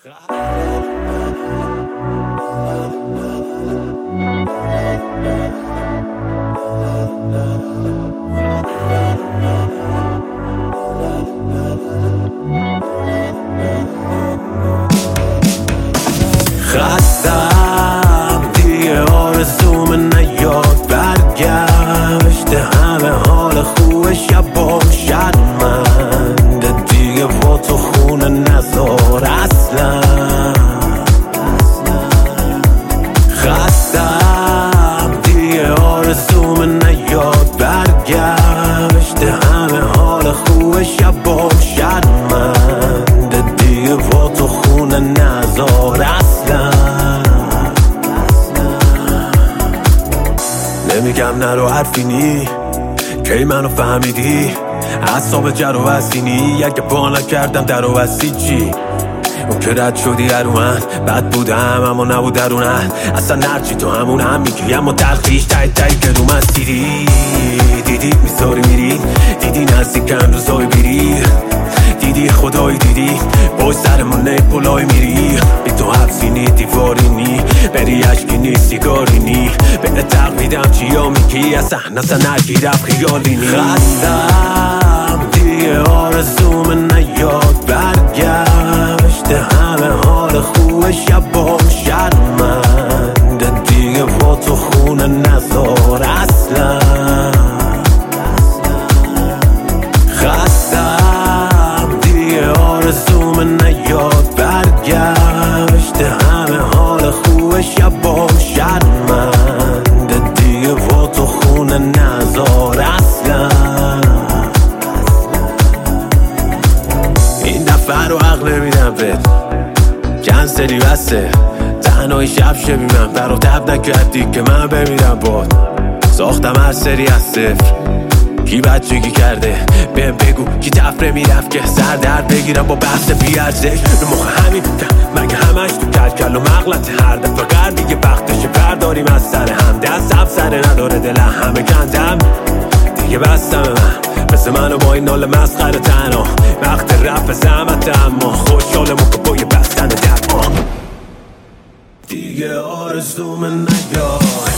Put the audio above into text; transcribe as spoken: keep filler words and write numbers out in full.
خستم دیگه آرزوم نیاد برگشت همه حال خوب شبام شرمنده دیگه با تو خونه نزار اصلا خستم دیگه آرزوم نیاد برگشت همه حال خوب شبام شرمنده دیگه با تو خونه نزار اصلا نمیگم نرو حرفی نی کی منو فهمیدی اعصاب جر و وسینی اگه با نکردم در و وسی چی اون که رد شدی هر من بد بودم اما نبود درونن اصلا نرچی تو همون هم میگی اما تلخیش تایی تایی که رو من دیدی دیدی میذاری میری دیدی نزدیکم روزای بیری دیدی خدایی دیدی باید سرمون نیپولای میری بی تو حبسی نی دیواری نی بری عشقی نی سیگاری نی به تقلیدم چیا میگی اصلا اصلا نگیرم خیالی نی خستم دیگه آرزوم نیاد برگشت همه حال خوب شبام شرمنده دیگه با تو خونه نزار اصلا خستم دیگه آرزوم نیاد برگشت همه حال خوب شبام شرمنده دیگه با تو خونه نزار اصلا این دفعه رو عقل نمیدم بد کنسلی بسته تنهایی شب شبی من برا تب نکردی که من بمیرم باد ساختم هر سری از صفر کی بچگی کرده بهم بگو کی تفره میرفت که سر درد بگیرم با بحث بیارزش رو مخ همین مگه همش تو کلکل و مغلط هر دفعه قرد دیگه وقتشه برداریم از سر هم دست هم سره نداره دل همه کندم دیگه بستم من مثل منو با این نال مسخره تنها وقت رفت زحمت اما خوشحالم که با یه بستن درمان دیگه آرزوم نیاد